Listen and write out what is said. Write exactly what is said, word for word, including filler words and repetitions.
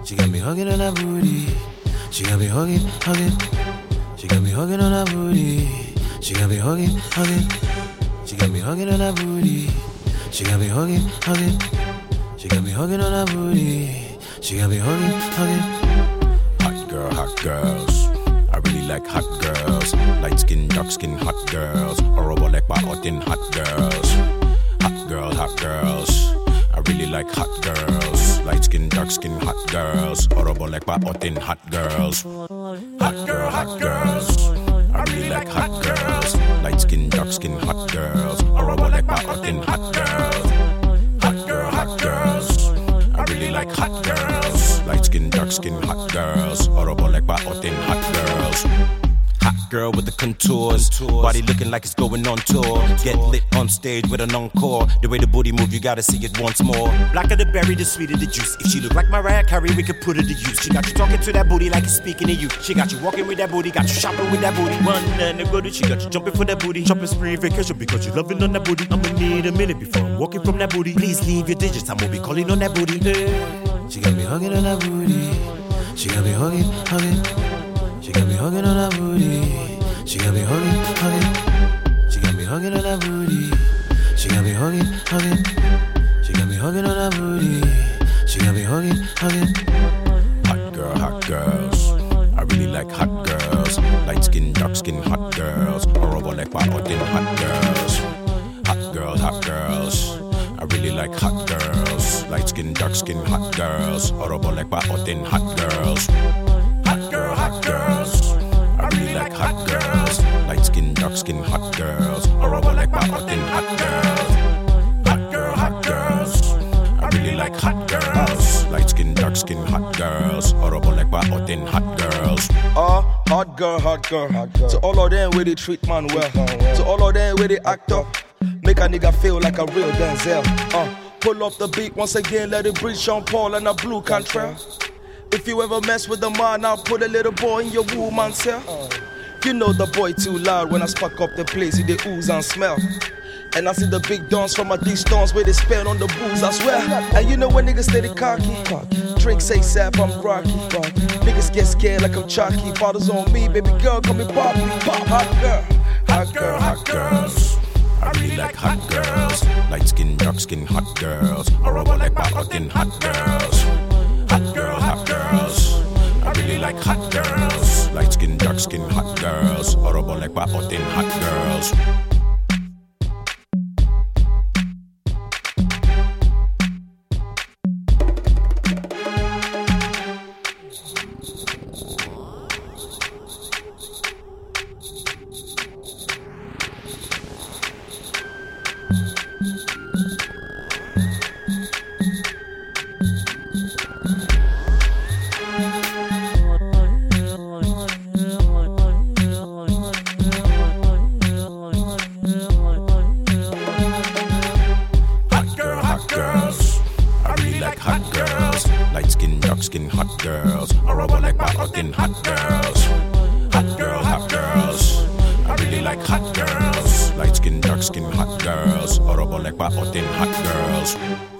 She got me hugging on her booty. She got me hugging, hugging. She got me hugging on her booty. She got me hugging, hugging. She got me hugging on her booty. She got me hugging, hugging. She got me hugging on her booty. She got me hugging, hugging. Hot girl, hot girls. I really like hot girls. Light skin, dark skin, hot girls. Horrible like my in hot girls. Hot girls, hot girls. I really like hot girls. Light skin, dark skin, hot girls. Horrible like my in hot girls. Hot girl, hot girls. I really like hot girls. Light skin, dark skin, hot girls. Horrible like my in hot girls. Hot girl, hot girls. I really like hot girls. Light skin, dark skin, hot girls. Horrible like my in hot girls. Hot girl with the contours, body looking like it's going on tour. Get lit on stage with an encore. The way the booty move, you gotta see it once more. Blacker the berry, the sweeter the juice. If she look like Mariah Carey, we could put her to use. She got you talking to that booty like it's speaking to you. She got you walking with that booty, got you shopping with that booty. One and a good, she got you jumping for that booty. Shopping spree vacation because you loving on that booty. I'ma need a minute before I'm walking from that booty. Please leave your digits, I'm gonna be calling on that booty. She got me hugging on her booty. She got me hugging, hugging. She got me hugging on her booty. She got me hugging, hugging. She got me hugging on her booty. She got me hugging, hugging. She got me hugging on her booty. She got me hugging, hugging. Hot girl, hot girls. I really like hot girls. Light skin, dark skin, hot girls. Horrible like in hot girls. Hot girls, hot girls. I really like hot girls. Light skin, dark skin, hot girls. Horrible like in hot girls. Hot girl, hot girls. I really like hot girls. Light skin, dark skin, hot girls. Horrible like in hot girls. Hot girl, hot girls. I really like hot girls. Light skin, dark skin, hot girls. Horrible like in hot girls. Uh, hot girl, hot girl, hot girl. To all of them where they treat man well. To all of them where they act up. Make a nigga feel like a real Denzel. Uh, pull off the beat once again, let it breathe. Sean Paul and a blue contrail. If you ever mess with the man, I'll put a little boy in your woman cell. You know the boy too loud when I spark up the place, he they ooze and smell. And I see the big dance from a distance where they spend on the booze, I swear. And you know when niggas steady cocky, drink say sap, I'm rocky. Niggas get scared like I'm chalky. Fathers on me, baby girl, call me Poppy. Hot girl, hot girl, hot girls. I really like hot girls. Light skin, dark skin, hot girls. Horrible like in hot girls. Hot girl, hot girls. I really like hot girls. Light skin, dark skin, hot girls. Horrible like in hot girls. Skin hot girls, horrible like in hot girls. Hot girl, hot girls. I really like hot girls. Light skin, dark skin, hot girls. Horrible like in hot girls.